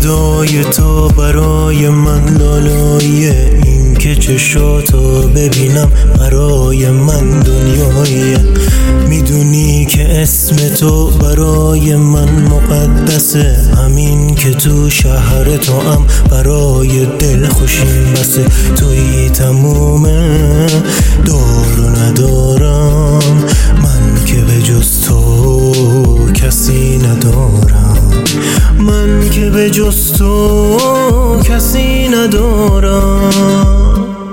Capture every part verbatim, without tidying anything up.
صدای تو برای من لالاییه، این که چشاتو ببینم برای من دنیاییه. میدونی که اسم تو برای من مقدسه، همین که تو شهر تو هم برای دل خوشیم بسه. تویی تمومه دار و ندارم، من که به جز تو کسی ندارم، من که به جز تو کسی ندارم.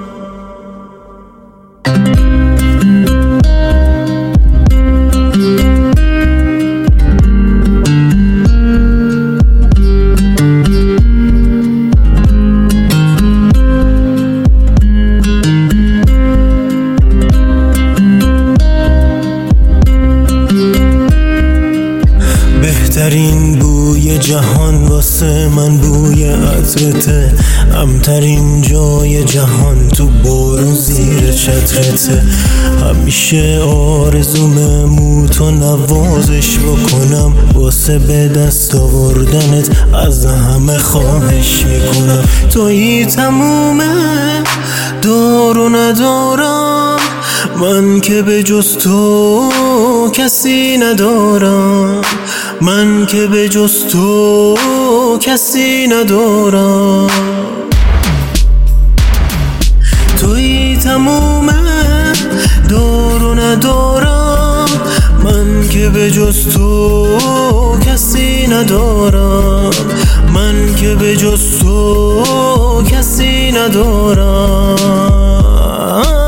بهترین بوی جهان واسه من بوی عطرته، امترین جای جهان تو بارون زیر چترته. همیشه آرزومه موتو نوازش بکنم، واسه به دست آوردنت از همه خواهش میکنم. تویی تمومه دار و ندارم، من که به جز تو کسی ندارم، من که به جز تو کسی ندارم. تویی تمومه دار و ندارم، من که به جز تو کسی ندارم، من که به جز تو کسی ندارم.